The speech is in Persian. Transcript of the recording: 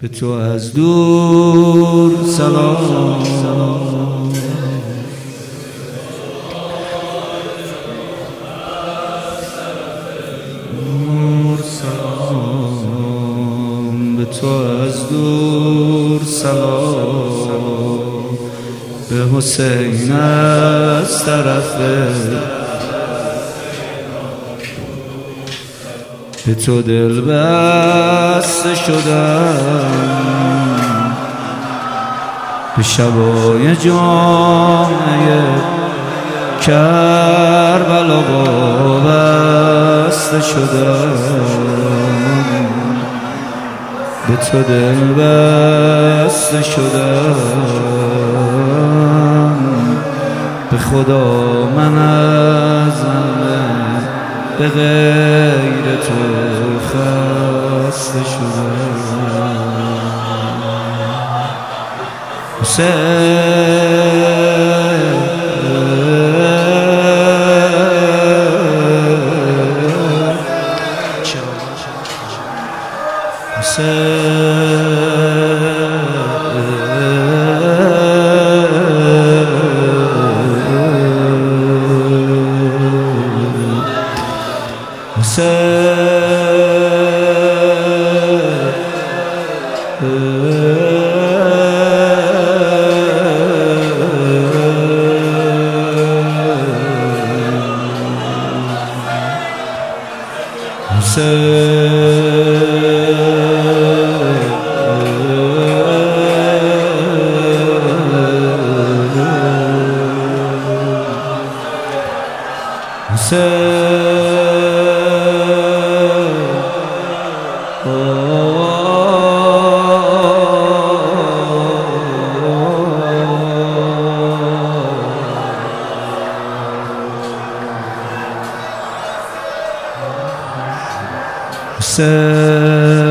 به تو از دور سلام، به تو از دور سلام، به حسین از طرف به تو دل بسته شدم، به شبای جامعه کربلا وابسته شدم، به تو دل بسته شدم، به خدا من از همه به غیر تو خسته شدم. Say